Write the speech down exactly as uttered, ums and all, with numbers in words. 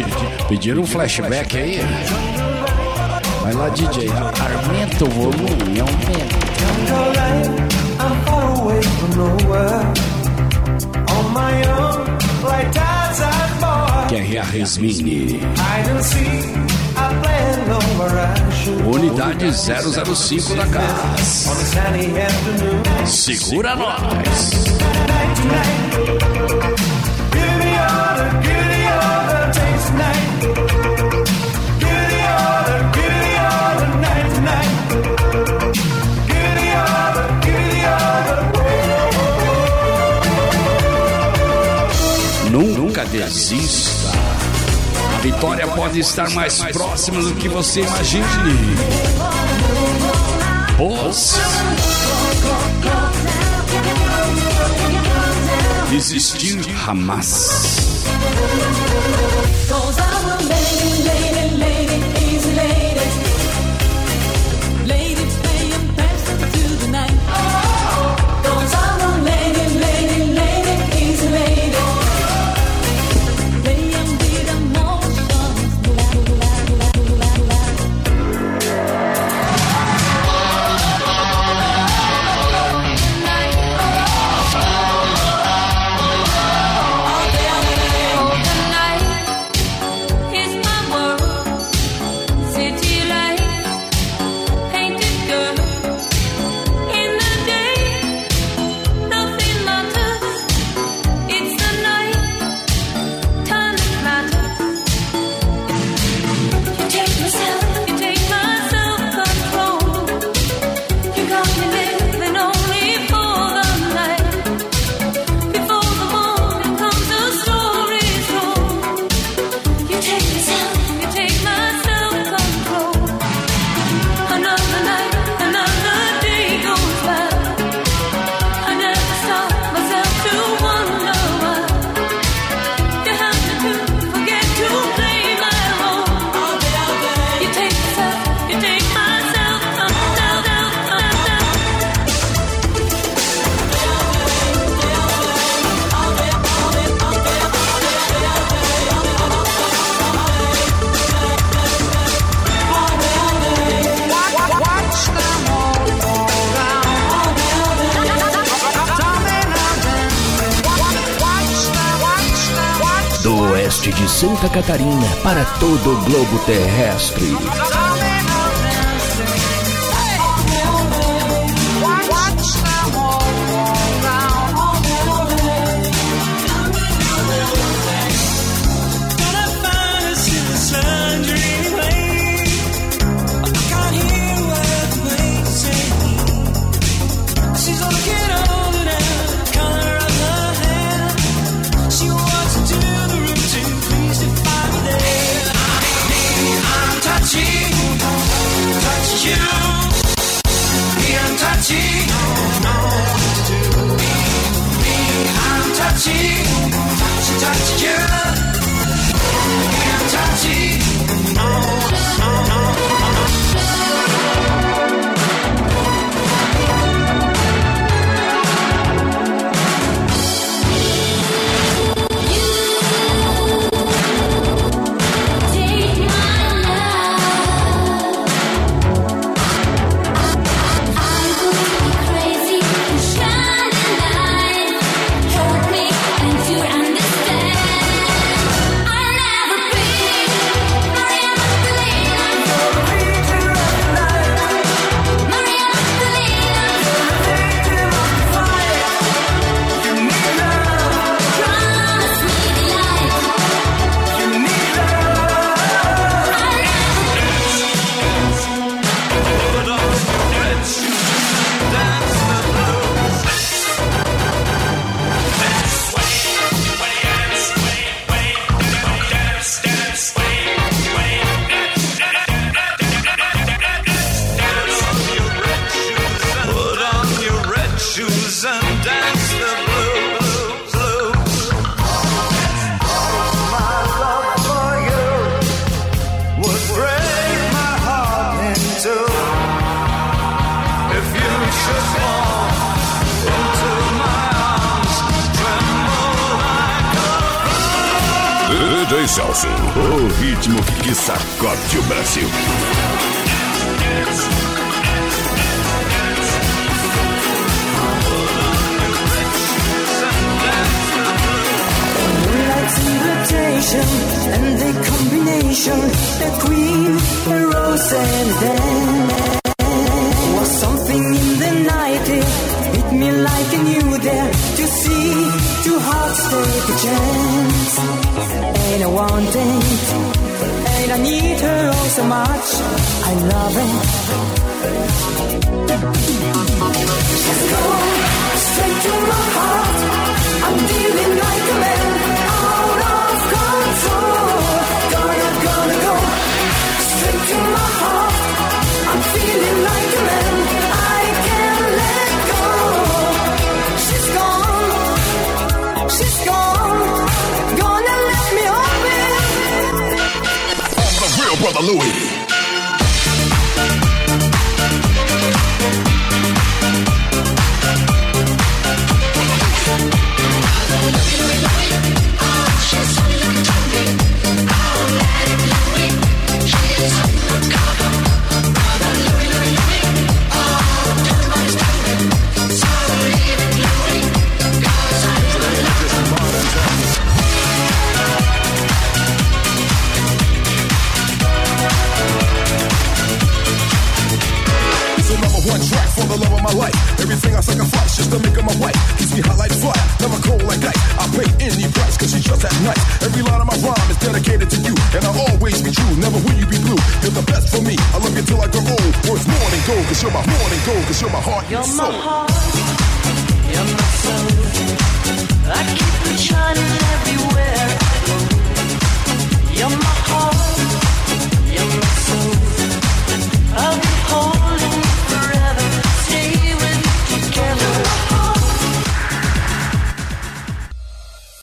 Pediram um flashback aí? Vai lá, D J, aumenta o volume, aumenta. Quer a Resmini? Unidade zero zero cinco da casa. Segura nós. Nunca desista. A vitória pode estar mais próxima do que você imagine. Pois desistir jamais. De Santa Catarina para todo o globo terrestre. Understand? I never be D J Celso, o ritmo que sacode o Brasil. Invitation and the combination, the queen, the rose and then was something in the night. It hit me like a new there to see two hearts take a chance. And I want it, and I need her oh so much. I love it. She's gone straight to my heart. I'm feeling like a man out of control. Gonna, gonna go straight to my heart. I'm feeling like a man. I can't let go. She's gone. She's gone. Gonna let me off it. I'm the real brother Louie. Everything I sacrifice just to make her my wife. Keeps me hot like fire, never cold like ice. I pay any price cause she's just that nice. Every line of my rhyme is dedicated to you, and I'll always be true, never will you be blue. You're the best for me, I love you till I grow old. Worth more than gold cause you're my more than gold cause you're my heart and soul.